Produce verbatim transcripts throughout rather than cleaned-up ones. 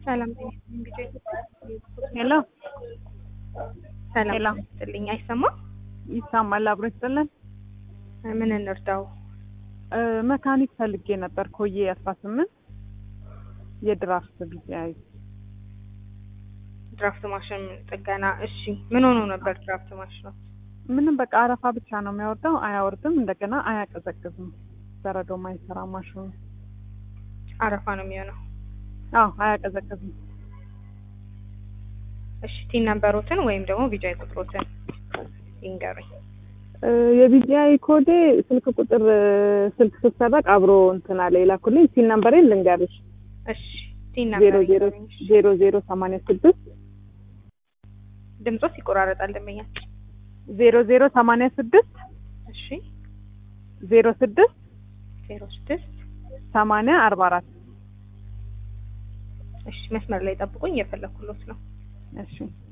ሰላም ጤና እንግዲህ ሄሎ ሰላም ሄሎ ይስጥልኝ። አይሰማም? ይሰማል። አብሮ ይስጥልን። ምን እንርዳው? መካኒክ ፈልጌ ነበር። ኮዬ አስራ ስምንት የድራፍት ቢያይ ድራፍት ማሽን ጥገና። እሺ ምን ሆኖ ነበር ድራፍት ማሽኑ? ምንም በቃ አረፋ ብቻ ነው የሚያወርደው፣ አያወርድም፣ እንደገና አያቀዘቅዝም። በረዶ ማይሰራ ማሽኑ አረፋ ነው የሚሆነው። አዎ አያቀዘቅዝም። እሺ ቲን ነምበሮትን ወይም ደግሞ ቢጃይ ቁጥሮትን ይንገሩኝ። የቢጂአይ ኮዴ ስልክ ቁጥር ስልክ ስትሰረቅ አብሮ እንትና ላይ ላኩልኝ። ሲል ነምበሬን ልንገርሽ። እሺ ቲን ነምበር ዜሮ ዜሮ ሰማንያ ስድስት ድምጾት ይቆራረጣል ደንበኛ። ዜሮ ዜሮ ሰማንያ ስድስት እሺ ዜሮ ስድስት ዜሮ ስድስት ሰማንያ አርባ አራት እሺ መስመር ላይ ጠብቁኝ፣ እየፈለኩሎት ነው። እሺ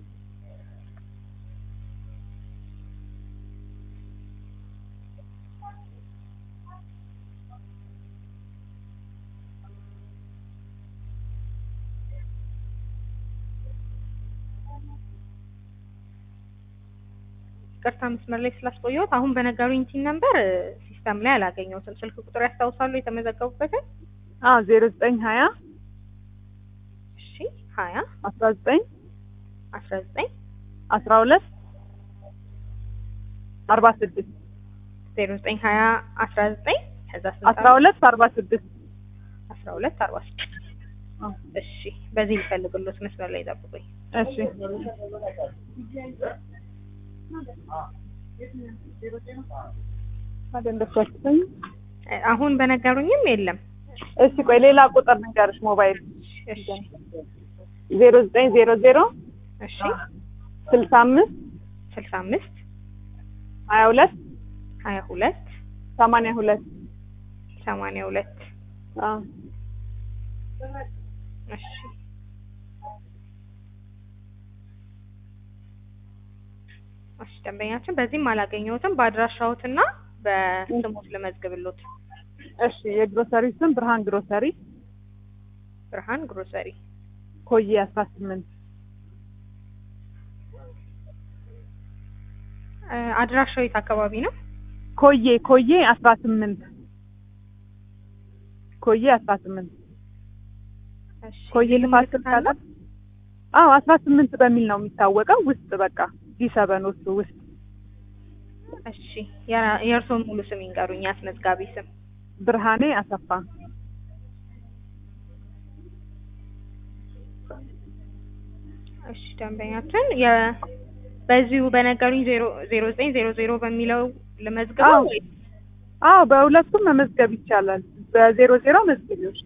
ቅርታ መስመር ላይ ስላስቆየሁት አሁን በነገሩኝ ቲን ነምበር ሲስተም ላይ አላገኘሁትም። ስልክ ቁጥር ያስታውሳሉ የተመዘገቡበትን? አዎ ዜሮ ዘጠኝ ሀያ እሺ ሀያ አስራ ዘጠኝ አስራ ዘጠኝ አስራ ሁለት አርባ ስድስት ዜሮ ዘጠኝ ሀያ አስራ ዘጠኝ ከዛ አስራ ሁለት አርባ ስድስት አስራ ሁለት አርባ ስድስት እሺ በዚህ ይፈልግሎት መስመር ላይ ጠብቁኝ። እሺ አደንደፋችኝ አሁን በነገሩኝም የለም። እሺ ቆይ ሌላ ቁጥር ልንገርሽ ሞባይል። እሺ ዜሮ ዘጠኝ ዜሮ ዜሮ እሺ ስልሳ አምስት ስልሳ አምስት ሀያ ሁለት ሀያ ሁለት ሰማንያ ሁለት ሰማንያ ሁለት አዎ እሺ እሺ ደንበኛችን በዚህም አላገኘሁትም። በአድራሻዎትና በስሞት ለመዝግብሎት። እሺ የግሮሰሪ ስም ብርሃን ግሮሰሪ ብርሃን ግሮሰሪ ኮዬ አስራ ስምንት አድራሻው የት አካባቢ ነው? ኮዬ ኮዬ አስራ ስምንት ኮዬ አስራ ስምንት እሺ ኮዬ ልፋት ካለ አዎ አስራ ስምንት በሚል ነው የሚታወቀው። ውስጥ በቃ ዲሰበኖቹ ውስጥ። እሺ የእርስዎን ሙሉ ስም ይንገሩኝ፣ አስመዝጋቢ ስም። ብርሃኔ አሰፋ። እሺ ደንበኛችን የ በዚሁ በነገሩኝ ዜሮ ዘጠኝ ዜሮ ዜሮ በሚለው ለመዝገብ ወይ? አዎ በሁለቱም መመዝገብ ይቻላል። በዜሮ ዜሮ መዝገቢዎች።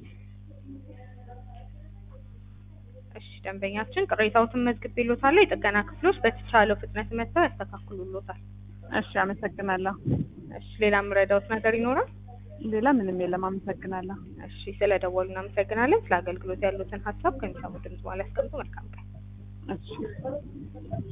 እሺ ደንበኛችን ቅሬታዎትን መዝግቤልዎታለሁ። የጥገና ክፍሎች በተቻለው ፍጥነት መጥተው ያስተካክሉልዎታል። እሺ አመሰግናለሁ። እሺ ሌላ የምረዳዎት ነገር ይኖራል? ሌላ ምንም የለም። አመሰግናለሁ። እሺ ስለደወሉ እናመሰግናለን። ስለ አገልግሎት ያሉትን ሀሳብ ከሚሰሙ ድምጽ በኋላ ያስቀምጡ። መልካም ቀን። እሺ